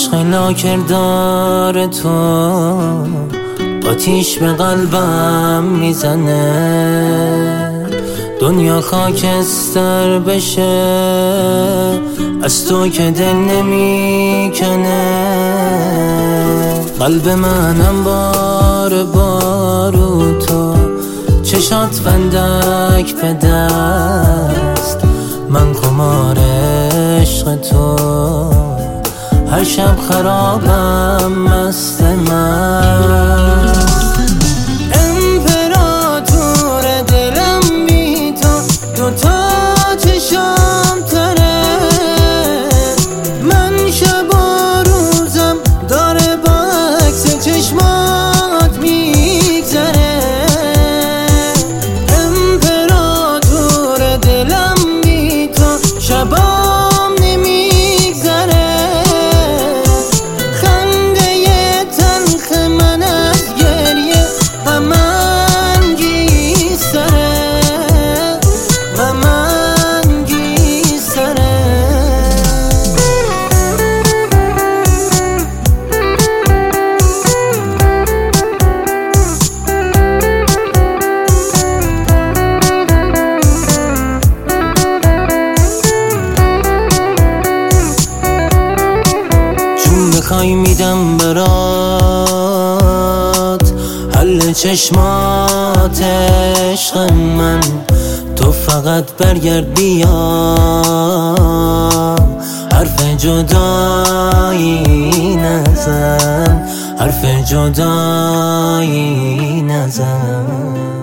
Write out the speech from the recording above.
عشق لاکردار تو آتیش به قلبم میزنه، دنیا خاکستر بشه از تو که دل نمیکنه. قلب منم بار بارو تو، چشات فندک به دست، من خمار عشق تو، هر شب خرابم مست من. امپراتور دلم بی تو، دوتا چشام تره، من شب و روزم داره با عکس چشمات میگذره. امپراتور دلم بی تو، شبام نمیگذره، خنده تلخ من از گریه غمم گیستره، غمم گیستره. بخوای میدم برات حل چشمات عشق من، تو فقط برگرد بیا، حرف جدایی نزن، حرف جدایی نزن.